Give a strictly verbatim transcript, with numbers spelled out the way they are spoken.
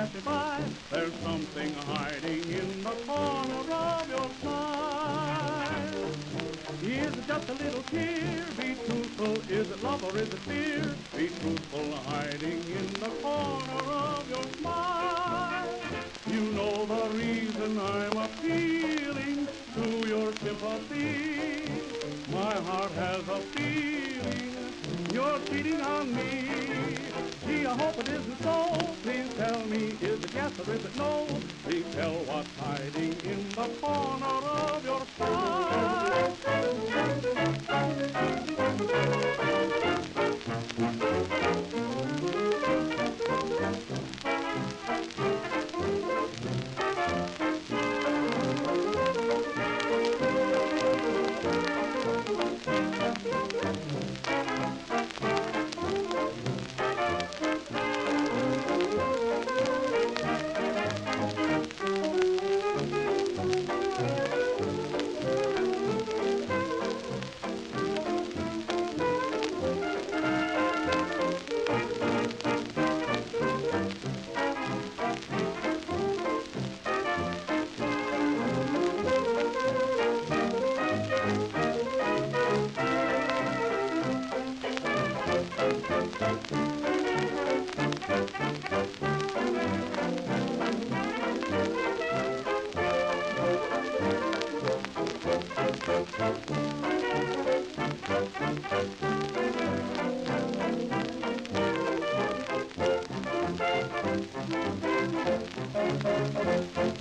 pass you by. There's something hiding in the corner of your smile. Is it just a little tear? Be truthful. Is it love or is it fear? Be truthful, hiding in the corner of your smile. You know the reason I'm appealing to your sympathy. My heart has a feeling you're cheating on me. Gee, I hope it isn't so. Please tell me, is it yes or is it no? Please tell what's hiding in the corner of your smile. Thank you.